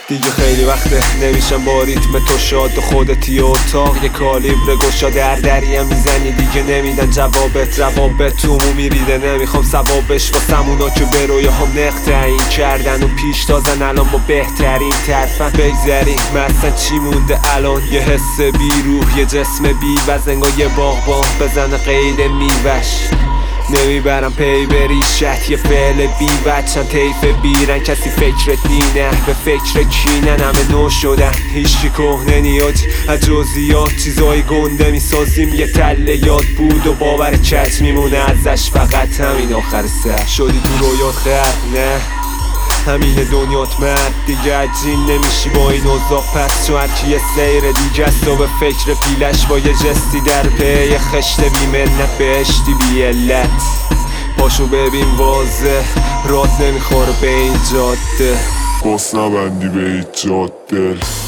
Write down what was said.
دیگه خیلی وقته نمیشم با ریتم تو شاد و خودتی اتاق یه کالیبر گشا دریم میزنی دیگه نمیدن جوابت روابط تو میریده نمیخوام ثوابش واسمونا که به رویه هم نق تعیین کردن و پیش تازن الان با بهترین طرفن بگذریم مثلا چی مونده الان یه حس بی روح یه جسم بی وزن یه باغبان بزنه قید میوش نمیبرم پی بریشت یه فعل بی بچن طیف بیرن کسی فکرت نینه به فکر کینن همه نو شدن هیچی کهنه نیاد از جزئیات چیزای گنده میسازیم یه تله یاد بود و باور کج میمونه ازش فقط همین آخر سر شدی تو رویات خر نه همینه دنیات مرد دیگه عجین نمیشی با این اوضاع پس چون هرکی یه سیر دیگه است و به فکر پیلش با یه جستی در پی خشت بی منت بهشتی بی علت پاشو ببین واضح رات نمیخوره به این جاده باس نبندی به هیچ جاده